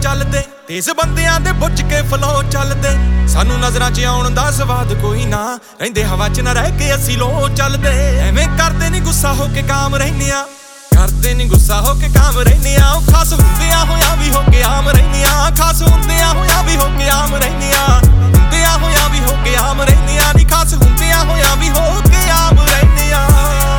ਚੱਲਦੇ ਤੇਜ਼ ਬੰਦਿਆਂ ਦੇ ਬੁੱਝ ਕੇ ਫਲੋ ਚੱਲਦੇ ਸਾਨੂੰ ਨਜ਼ਰਾਂ 'ਚ ਆਉਣ ਦਾ ਸਵਾਦ ਕੋਈ ਨਾ ਰਹਿੰਦੇ ਹਵਾ 'ਚ ਨਾ ਰਹਿ ਕੇ ਅਸੀਂ ਲੋ ਚੱਲਦੇ ਐਵੇਂ ਕਰਦੇ ਨਹੀਂ ਗੁੱਸਾ ਹੋ ਕੇ ਕਾਮ ਰਹਿੰਦੇ ਆ ਕਰਦੇ ਨਹੀਂ ਗੁੱਸਾ ਹੋ ਕੇ ਕਾਮ ਰਹਿੰਦੇ ਆ ਖਾਸ ਹੁੰਦਿਆਂ ਹੋਇਆ ਵੀ ਹੋ ਕੇ ਆਮ ਰਹਿੰਦੇ ਆ ਖਾਸ ਹੁੰਦਿਆਂ ਹੋਇਆ ਵੀ ਹੋ ਕੇ ਆਮ ਰਹਿੰਦੇ ਆ ਹੁੰਦਿਆਂ ਹੋਇਆ ਵੀ ਹੋ ਕੇ ਆਮ ਰਹਿੰਦੇ ਆ ਨਹੀਂ ਖਾਸ ਹੁੰਦਿਆਂ ਹੋਇਆ ਵੀ ਹੋ ਕੇ ਆਮ ਰਹਿੰਦੇ ਆ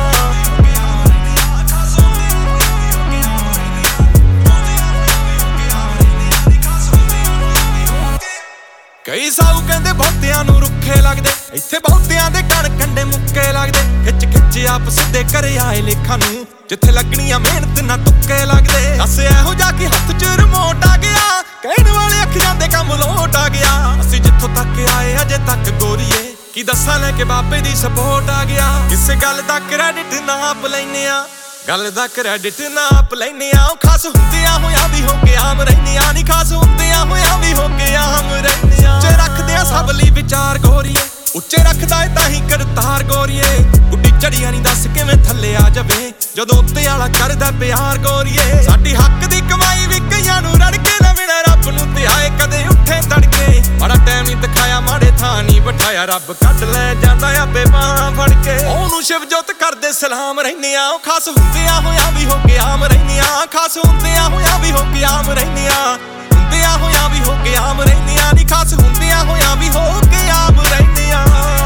ਕਈ ਸਾਊ ਕਹਿੰਦੇ ਬਹੁਤਿਆਂ ਨੂੰ ਰੁੱਖੇ ਲੱਗਦੇ ਇੱਥੇ ਬਹੁਤਿਆਂ ਦੇ ਕਣ ਕੰਡੇ ਮੁੱਕੇ ਲੱਗਦੇ ਖਿੱਚ ਖਿੱਚ ਆਪ ਸਿੱਧੇ ਘਰੇ ਆਏ ਲੇਖਾਂ ਨੂੰ ਜਿੱਥੇ ਲੱਗਣੀਆਂ ਮਿਹਨਤ ਨਾ ਤੁੱਕੇ ਲੱਗਦੇ ਦੱਸ ਇਹੋ ਜਾ ਕੇ ਹੱਥ 'ਚ ਰਿਮੋਟ ਆ ਗਿਆ ਕਹਿਣ ਵਾਲੇ ਅੱਖਾਂ ਦੇ ਕੰਮ ਲੋਟ ਆ ਗਿਆ ਅਸੀਂ ਜਿੱਥੋਂ ਤੱਕ ਆਏ ਅਜੇ ਤੱਕ ਗੋਰੀਏ ਕੀ ਦੱਸਾਂ ਲੈ ਕੇ ਬਾਬੇ ਦੀ ਸਪੋਰਟ ਆ ਗਿਆ ਕਿਸੇ ਗੱਲ ਦਾ ਕ੍ਰੈਡਿਟ ਨਾ ਆਪ ਲੈਨੇ ਆ ਗੱਲ ਦਾ ਕ੍ਰੈਡਿਟ ਨਾ ਆਪ ਲੈਨੇ ਆ ਖਾਸ ਹੁੰਦਿਆਂ ਹੋਇਆ ਵੀ ਹੋ ਕੇ ਆਮ ਰਹਿੰਦੇ ਆ ਨਹੀਂ ਖਾਸ ਹੁੰਦਿਆਂ ਹੋਇਆ ਵੀ ਹੋ ਕੇ ਆਮ ਰਹਿੰਦੇ ਆ ਉੱਚੇ ਰੱਖਦੇ ਆ ਸਭ ਲਈ ਵਿਚਾਰ ਗੋਰੀਏ ਉੱਚੇ ਰੱਖਦਾ ਏ ਤਾਂ ਹੀ ਕਰਤਾਰ ਗੋਰੀਏ ਗੁੱਡੀ ਚੜੀਆਂ ਨਹੀਂ ਦੱਸ ਕਿਵੇਂ ਥੱਲੇ ਆ ਜਾਵੇ ਜਦੋਂ ਉੱਤੇ ਵਾਲਾ ਕਰਦਾ ਪਿਆਰ ਗੋਰੀਏ ਸਾਡੀ ਹੱਕ ਦੀ ਕਮਾਈ ਵੀ ਕਈਆਂ ਨੂੰ ਰੜ ਕੇ ਲਵੇਣਾ ਰੱਬ ਨੂੰ ਤੇ ਆਏ ਕਦੇ ਉੱਠੇ ਤੜਕੇ ਬੜਾ ਟਾਈਮ ਨਹੀਂ ਦਿਖਾਇਆ ਮਾੜੇ ਥਾਂ ਨਹੀਂ ਬਿਠਾਇਆ ਰੱਬ ਕੱਢ ਲੈ ਜਾਂਦਾ ਆਪੇ ਬਾਹਾਂ ਫੜ ਕੇ ਉਹਨੂੰ ਸ਼ਿਵਜੋਤ ਕਰਦੇ ਸਲਾਮ ਰਹਿੰਦੇ ਆ ਖਾਸ ਹੁੰਦਿਆਂ ਹੋਇਆ ਵੀ ਹੋ ਕੇ ਆਮ ਰਹਿੰਦੇ ਆ ਖਾਸ ਹੁੰਦਿਆਂ ਹੋਇਆ ਵੀ ਹੋ ਕੇ ਆਮ ਰਹਿੰਦੇ ਆ ਹੁੰਦਿਆਂ ਹੋਇਆ ਵੀ ਹੋ ਕੇ ਆਮ ਰਹਿੰਦੇ ਆ ਨਹੀਂ ਖਾਸ ਹੁੰਦਿਆਂ ਹੋਇਆ ਵੀ ਹੋ ਕੇ ਆਮ ਰਹਿੰਦੇ ਆ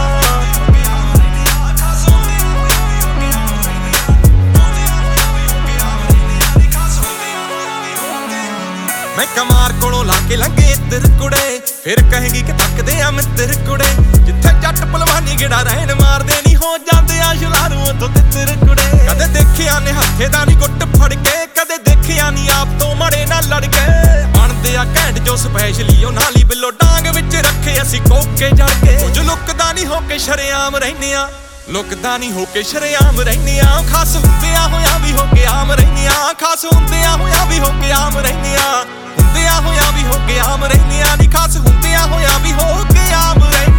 ਮੈਂ ਕਮਾਰ ਕੋਲੋਂ ਲਾ ਕੇ ਲੰਘੇ ਇੱਧਰ ਕੁੜੇ ਫਿਰ ਕਹੇਗੀ ਕਿ ਤੱਕਦੇ ਆ ਮਿੱਤਰ ਕੁੜੇ ਜਿੱਥੇ ਜੱਟ ਭਲਵਾਨੀ ਗੇੜਾ ਰਹਿਣ ਮਾਰਦੇ ਨਹੀਂ ਹੋ ਜਾਂਦੇ ਆ ਸ਼ੁਲਾਰੂ ਉਥੋਂ ਤਿੱਤਰ ਕੁੜੇ ਕਦੇ ਦੇਖਿਆ ਨੇ ਹੱਥੇ ਦਾ ਨਹੀਂ ਗੁੱਟ ਫੜ ਕੇ ਕਦੇ ਦੇਖਿਆ ਨਹੀਂ ਆਪ ਤੋਂ ਮੜੇ ਨਾਲ ਲੜ ਕੇ ਬਣਦੇ ਆ ਘੈਂਟ ਜੋ ਸਪੈਸ਼ਲੀ ਉਹ ਨਾਲੀ ਬਿੱਲੋ ਡਾਂਗ ਵਿੱਚ ਰੱਖੇ ਅਸੀਂ ਕੋਕੇ ਜੜ ਕੇ ਕੁਝ ਲੁੱਕਦਾ ਨਹੀਂ ਹੋ ਕੇ ਸ਼ਰੇਆਮ ਰਹਿੰਦੇ ਆ ਲੁੱਕਦਾ ਨਹੀਂ ਹੋ ਕੇ ਸ਼ਰੇਆਮ ਰਹਿੰਦੇ ਆ ਖਾਸ ਹੁੰਦਿਆਂ ਹੋਇਆ ਵੀ ਹੋ ਕੇ ਆਮ ਰਹਿੰਦੇ ਆ ਖਾਸ ਹੁੰਦਿਆਂ ਹੋਇਆ ਵੀ ਹੋ ਕੇ ਆਮ ਰਹਿੰਦੇ ਆ ਹੁੰਦਿਆਂ ਹੋਇਆ ਵੀ ਹੋ ਕੇ ਆਮ ਰਹਿੰਦੇ ਆ ਨਹੀਂ ਖਾਸ ਹੁੰਦਿਆਂ ਹੋਇਆ ਵੀ ਹੋ ਕੇ ਆਮ ਰਹਿੰਦੇ